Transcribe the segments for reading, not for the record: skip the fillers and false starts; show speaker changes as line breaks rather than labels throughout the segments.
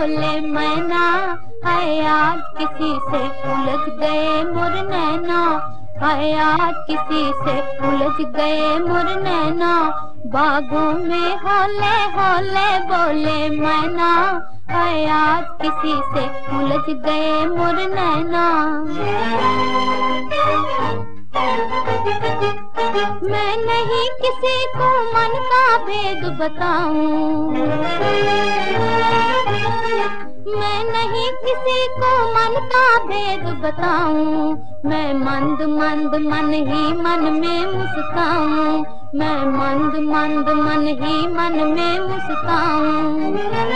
बोले मैना, हाय आज किसी से उलझ गए मोर नैना, हाय आज किसी से उलझ गए मोर नैना। बागों में हौले हौले बोले मैना, हाय आज किसी से उलझ गए मोर नैना। मैं नहीं किसी को मन का भेद बताऊं, मैं नहीं किसी को मन का भेद बताऊं। मैं मंद मंद मन ही मन में मुस्काऊं, मैं मंद मंद मन ही मन में मुस्काऊं।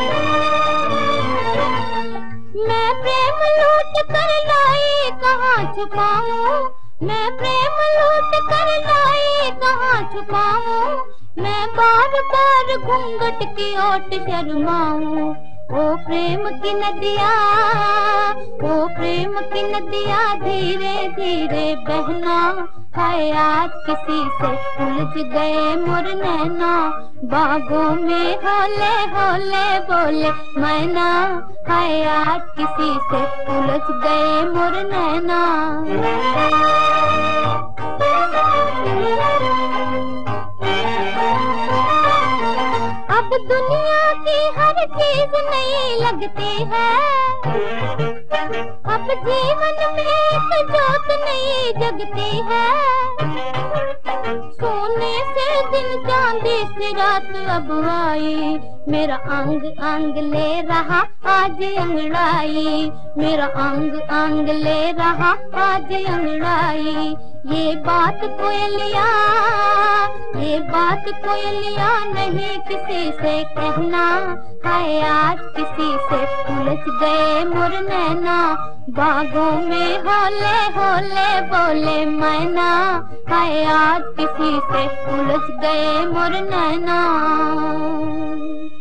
मैं प्रेम लूट कर लाई कहाँ छुपाऊं, मैं प्रेम लूट कर लाई कहाँ छुपाऊं। मैं बार बार घूंघट की ओट शर्माऊं। ओ प्रेम की नदिया, ओ प्रेम की नदिया धीरे धीरे बहना, हाय आज किसी से उलझ गए मोर नैना। बागों में हौले हौले बोले मैना, हाय आज किसी से उलझ गए मोर नैना। अब दुनिया की हर चीज नई लगती है, अब जीवन में एक जोत नई जगती है। सोने से दिन चांदी से रात अब आई, मेरा अंग अंग ले रहा आज अंगड़ाई, मेरा अंग अंग ले रहा आज अंगड़ाई। ये बात कोयलिया, ये बात कोयलिया नहीं किसी से कहना, हाय आज किसी से उलझ गए मोर नैना। बागों में हौले हौले बोले मैना, हाय आज किसी से उलझ गए मोर नैना।